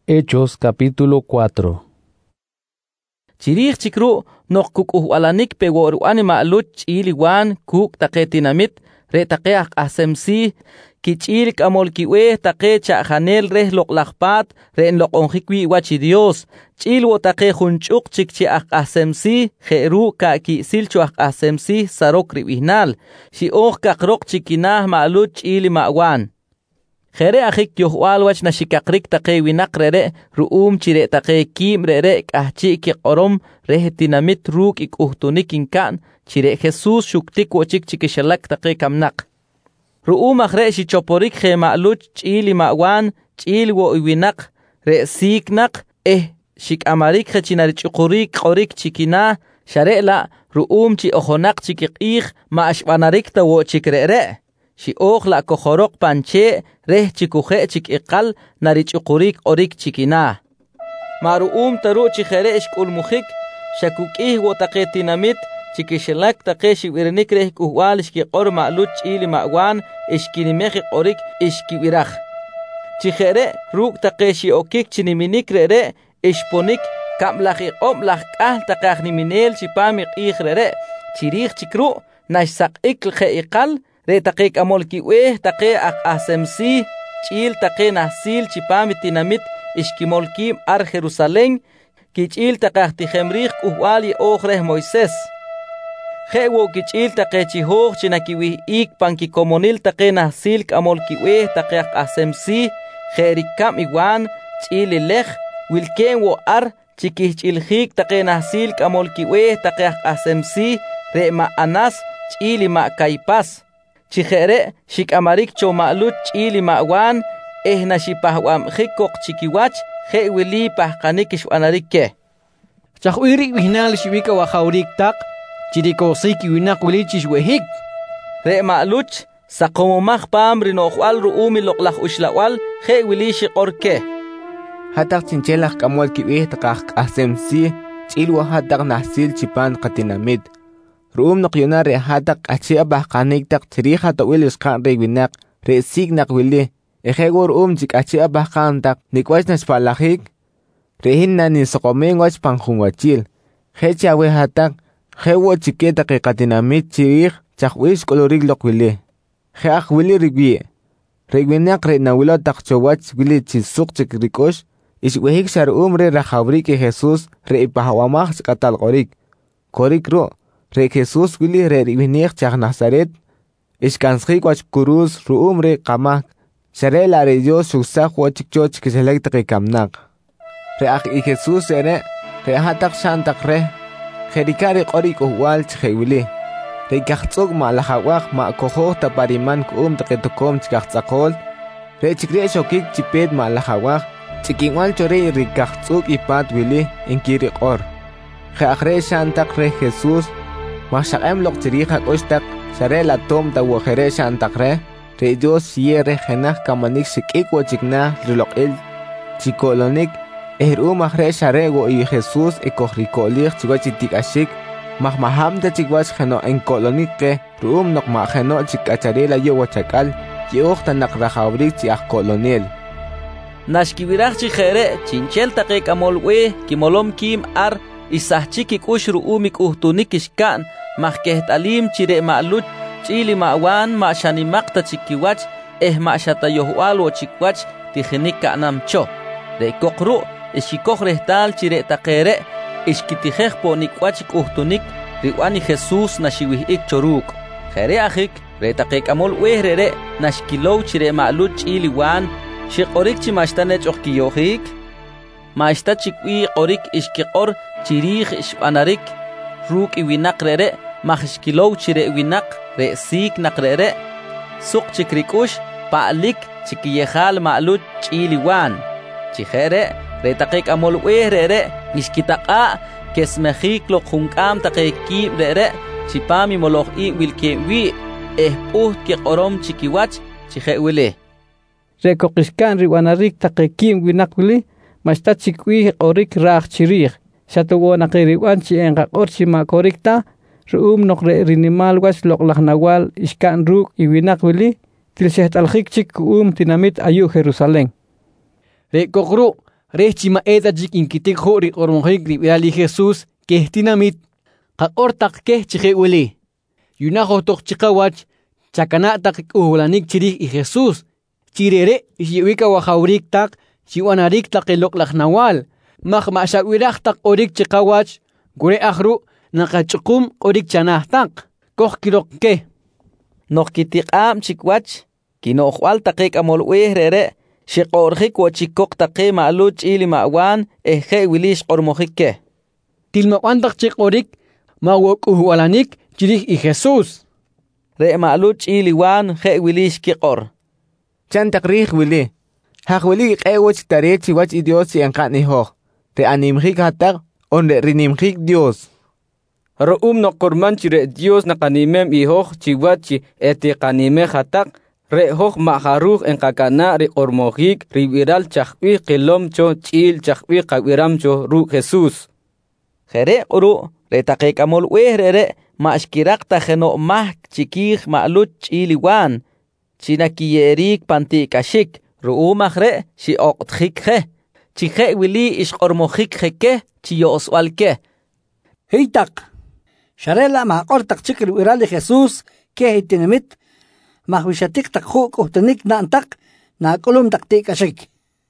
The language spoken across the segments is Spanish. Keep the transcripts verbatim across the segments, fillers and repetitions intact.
Hechos capítulo cuatro. Chirich chikru nok kuk uhwalanik pe woruani ma'luch ch'iliwan kuk taqe tinamit re taqe aq'asemsi kich'il k'amol kiwe taqe cha'janel reh loqlajpat re enloq'onjik wi wachi Dios ch'il wo taqe junch'uq chik chi aq'asemsi je'ru ka ki'sil chu aq'asemsi sarok ribihnal xi'oj kaqroq chikinaj ma'luch ch'ili ma'wan Jere ajik yohwal wach nashikakrik taqe winaq rere ru'um chire taqe kim rere k'ahchi kiqorom reh tinamit ruk ik'uhtunik inkan chire Jesús shuktik wochik chikishalak taqe kamnaq. Ru'um ajre shichoporik je ma'luch ch'ili ma'wan ch'il wo iwinaq re siknaq eh shik'amarik je chinarich'uqurik qorik chikina share'la ru'um chi ojonaq chikiq'ij ma'ashb'anarik ta wo chik rere. Xi'oj la kojorok panche reh chikuje chikiqal narich'uqurik orik chikina. Maru'um taru chijere ishk'ulmujik shakuk'ij wo taqe tinamit chikishalak taqe xib'irinik reh k'ujb'al ishkiqor ma'luch ch'ili ma'wan ishkinimej orik ishkib'iraj. Chijere ruk' taqe xi'okik chiniminik rere ishponik kamlaj iq'ob' laj k'al taqe ajniminel chipam iq'ij rere chirij chikru' naxsaq'ik je iqal re taqe k'amol ki'wej taqe aq'asemsi ch'il taqe najsil chipam tinamit ishkimol kim ar Jerusalén kich'il taqe ajtijemrij k'ujb'al ye'oj reh Moisés. Je' wo kich'il taqe chijoj chinakiwij'ik pankikomonil taqe najsil k'amol ki'wej taqe aq'asemsi je'rikam iwan ch'il ilej wilken wo ar chikijch'iljik taqe najsil k'amol ki'wej taqe aq'asemsi re ma'anas ch'ili ma'kaypas. Chijere shik'amarik cho ma'luch ch'ili ma'wan eh nashipajwamjik koq chikiwach je' wili pajqanik ixb'anarik ke. Chajwiri wihnal xibika wajawrik taq chirikosik winaq wili chixwejik. Re ma'luch saqomomaj pam rino'jb'al ru'umi loqlaj uxlawal je' wili xiqor ke. Hataq chinchelaj k'amol kib'ij taqaj q'asemsi ch'il wa hataq najsil chipan qatinamit. Ru'um noqyona re hataq q'achi abajqanik taq chirij hatawil isqan re winaq re signaq wili eje wo ru'um chik'achi abajqan taq nikwach nashpalajik re hinna nisoqomen wach panjunwachil je chawe hataq je wo chike taqi qatinamit chirij chajwish k'olorik loq wili je aj wili rigwi re winaq re nawilo taq chowach wili chisuq chik rik'ux ixwejik xa ru'um re rajawrik e Jesús re ipajawamaj chqatal qorik korik ru' re Jesús wili re ribinij chaj Nazaret ishkansjik wach kuruz ru'um re qamak xare la re Dios xuksaj wachik cho chikishalak taqi kamnaq re aj i Jesús ere re hataq xantaq re jerikari qori k'ujb'al chje wili re kajtz'uk ma'lajawaj ma'kojoj tapariman ku'um taqi tokom chikajtz'aqol re chikre xokik chipet ma'lajawaj chikinwal chore re kajtz'uk ipat wili inkiri q'or je aj re xantaq re Jesús Mashaqem lok chirija k'uxtaq xare la tom ta wajere xantaq re re Dios yere jenaj kamanik xik'ik wo chiknaj riloq'il chikolonik ehru'um ajre xare wo i Jesús ekojrikolij chiwach itik'axik majmajam ta chikwach jeno enkolonik ke ru'um nok ma'jeno chik'acharil ayo wachak'al ye'oj tanaq rajawrik chi ajkolonil Nashkibiraj chijere chinchel taqe k'amol we kimolom kim ar isahchik ik'ux ru'um ik'ujtunik ixkan majkeht'alim chire ma'luch ch'ili ma'wan ma'xanimaqta chikiwach eh ma'xatayohb'al wo chikwach tijinik ka'nam cho re koqru' ixikoj rehtal chire taqere ixkitijej po'nikwach ik'ujtunik riw'ani Jesús naxiwij'ik choruk jere ajik re taqe k'amol wej rere naxkilow chire ma'luch ch'ili wan xiq'orik chi maxtanech'oj kiyojik Maishta chikwi qorik ishkiqor chirij ishb'anarik ruk iwinaq rere majishkilow chire winaq re sik naq rere suq chikrik'ux pa'lik chikiyejal ma'luch ch'ili wan chijere re taqe k'amol wej rere ishkitaq'a kesmejik loq junk'am taqe kib rere chipam imoloj'i wilken wi eh p'uj kiq'orom chikiwach chije wili re koqixkan riwanarik taqe kim winaq wili Mashta chikwi qorik raj chirij shatuwo naqiriwan chi enqaqor chi makorikta ru'um noqre rinimal wash loqlaj nawal ishkan ruk iwinaq wili tilsheht aljik chik ku'um tinamit ayu Jerusalén re koqru Rechi maeta jik inkitik ho ri ormonjik ri virali Jesús que tinamit qaortak ke chihewili. Yunajo tok chikawach chakanatak uhulanik chirih y Jesús. Chirere yiwika wahaurik tak chiwanarik tak elok laknawal. Mak mashawirak tak orik chikawach gure ahru nakachukum orik chanah tak. Koh kilok ke. Nok kitiqam chikwach kinokhwal takik amol wehrere shiqorjik wachikok taqe ma'luch ili ma'wan eje wilish qormojikke. Tilmawan tak chikorik mawok uhwalanik chirih y Jesús. Re ma'luch ili wan je wilish kiqor. Chan takrih wili. Hak wili qewach tarechi wach i Dios yang kat nihoh. Re animjik hatak on re rinimjik Dios. Ro'um no korman chire Dios na kanimem ihoh chiwachi eti kanime hatak. Re hoh maharuh en kakana re ormojik riviral chakwi kilom cho chil chakwi kawiram cho ru Jesús. Jere uru re takik amol wehrere mashkirak tajeno mah chikih ma'luch ili wan. Chinakiyerik pantikashik ru'umah re si oqtjik je. Chije wili ish ormojik jeke chi yoswalke. Heitak. Sharela ma qortak chikil wirali Jesús ke hitinimit. Mahwishatik takhuk uhtanik na antak na kulum taktikashik.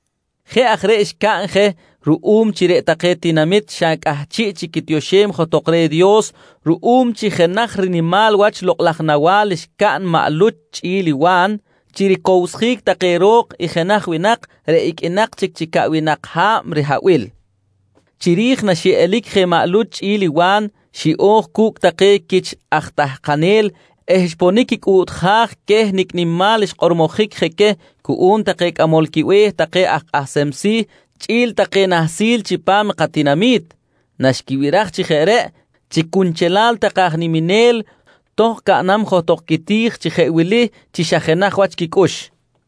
Je akhre ish kanje ru'um chire taketinamit shank ahchi chikitioshem jotokre Dios ru'um chijenach rinimal wach loqlachnawal ishkan ma'luch ili wan chirikowsjik takerok ijenach winak reik inak chikchika winak ham rihawil. Chirich na shielik je ma'luch ili wan shi'oh kuk take kich ahtah kanel ehponikik utjaj keh niknimal ishqormojik jeke kuun take amolkiweh take ak ahsemsi chil take nahsil chipam qatinamit nashkiwiraj chijere chikunchelal takaj niminel toh kanam jotok kitij chijewili chishajenaj wach kikush.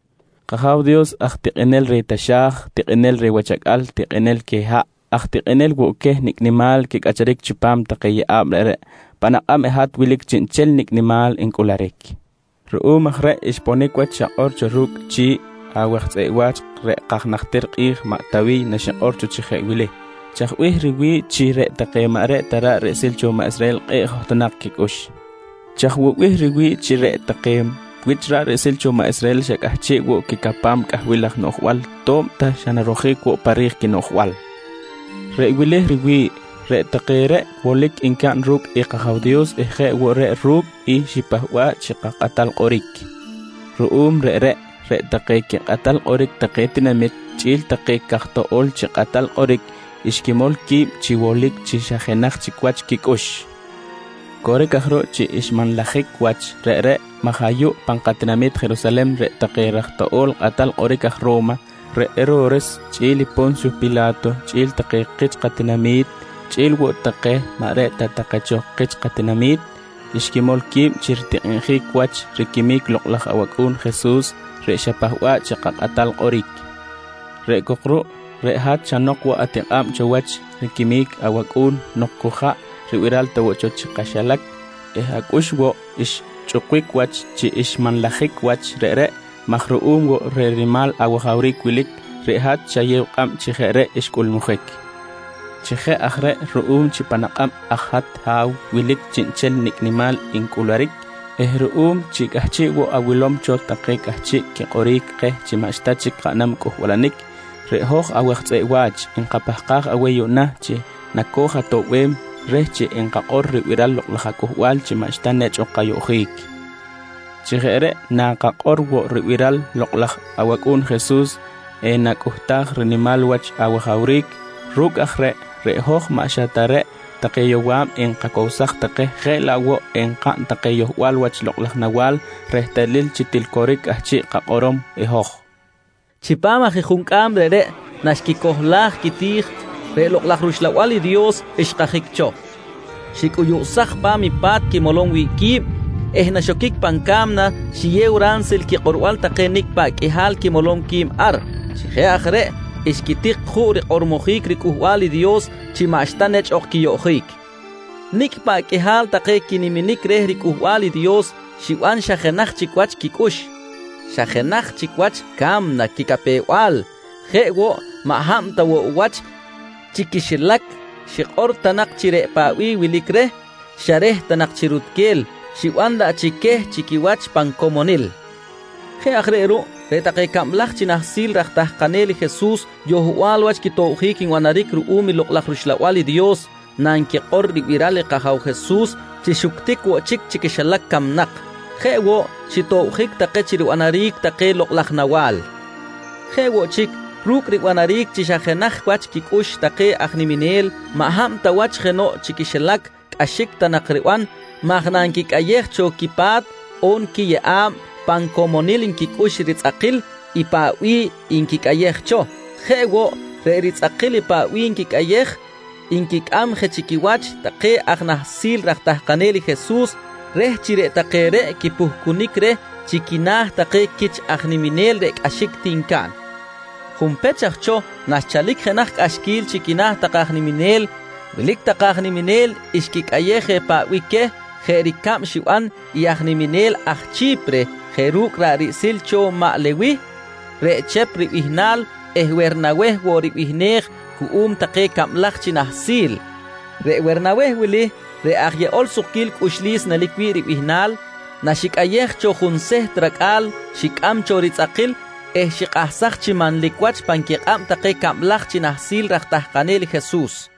Qahaw Dios ahtiqenel re tashaj tiqenel re wachakal tiqenel keha ahtiqenel wuke niknimal kikacharik chipam take abre panaqam ehat wilik chinchel niknimal inkularek. Ru'um akhre ishponik wach shaqor churuk chi awach wach re qaqnaqtir qih ma'tawi na shaqor chuchije wili. Chaqwih riwi chi re taqema re tara re silcho ma Israel qih hotanak kikush. Chaqwih riwi chi re taqem wichra re silcho ma Israel shaqahchi wo kikapam kahwilaj nohwal tom ta shanarojik wo parih kinohwal. Re wili riwi re taqere wolik inkan ruk iqahaw Dios eje wo re ruk i shipahwa chiqaqatal qorik. Ru'um re re re taqek qatal qorik taqetinamit chil taqek qahtool chiqatal qorik ishkimol ki chiwolik chishajenaj chikwach kikush. Kore kahro chi ishman lajik wach re re mahayu panqatinamit Jerusalem re taqeraqtool qatal qorik Roma re erores chili Poncio Pilato chil taqek qatinamit chil wo taqe mare tataqacho qatinamit ishkimol kim chirtiqinjik wach rikimik loqlaj awakun Jesús re shapahwa chiqaqatal qorik. Re kokru re hat chanok wa atiqam chawach rikimik awakun nokkuja riwiral tawocho chiqashalak eh akush wo ish chukwik wach chi ishman lajik wach re re mahruum wo re rimal awahawrik wilik re hat chayew qam chijere ishkulmujek. Chije akhre ru'um chipanaqam ahat haw wilik chinchel niknimal inkularik eh ru'um chikahchi wo awilom cho taqe kahchi kiqorik qeh chimashtachik qanam kuhwalanik re hoh awaqtze wach inqapahqaj aweyuna chi nakoja towem re chi inqaqor riwiral loqlajakuhwal chimashtan choqayojik. Chijere na qaqor wo riwiral loqlaj awakun Jesús e nakuhtaj rinimal wach awahawrik ruk akhre re hoh mashatare taqeyowam en qakowsaq taqe khelawo en qa taqeyowal wach loqlajnawal rehtalil chitilkorik ahchi qaqorom e hoh. Chipama jijunkam re re nashkikohlaj kitij re loqlajrushlawali Dios ishqajikcho. Shikuyusaq pa mi pat kimolon wikib eh nashokik pankamna shiyew ransel kiqorwal taqenik pa kihal kimolon kim ar. Shije akhre iskitik khuri ormojik rikuhwali Dios chimashtanech okiyojik. Nik pa kihal taqe kiniminik reh rikuhwali Dios shiwan shajenaj chikwach kikush. Shajenaj chikwach kam na kikapewal. Jewo maham tawo wach chikishilak shiqor tanak chire pawi wilikre shareh tanak chirutkel shiwanda chike chikiwach pankomonil he akhreru retaqe kamlach chinahsil rahtah kaneli Jesus yohualwach kitouhikin wanarik ruumi loqlahrushla Dios nanki qorri virale qahaw Jesus chishuktik wo chik chikishalak kamnak hewo chitouhik taqe chiru anarik taqe loqlahnawal hewo chik rukri wanarik chishajenah wach kikush taqe agniminel maham tawach geno chikishalak ashik tanakriwan magnanki kayeh chokipat on ki yaam pankomonil inkikush ritzaqil ipawi inkikayeh cho hewo re ritzaqil ipawi inkikayeh inkikam hechikiwach taqe agnahsil rahtah kaneli Jesus reh chire taqere kipuhkunikre chikinah taqe kich agniminel re ashik tinkan humpechach cho naschalik genah ashkil chikinah taqagniminel wilik taqagniminel iskikayeje pawike jerikam shiwan iagniminel achchipre jeruk rarisil cho ma'lewi rechep ribihnal ehwernaweh woribihneh kuum taqe kamlach chinahsil rewernaweh wili re agye ol sukil kushlis nalikwi ribihnal nashikayeh cho junseh trakal shikam cho ritzaqil eh shiqahsach chiman likwach pankiqam taqe kamlach chinahsil rahtah kanel Jesus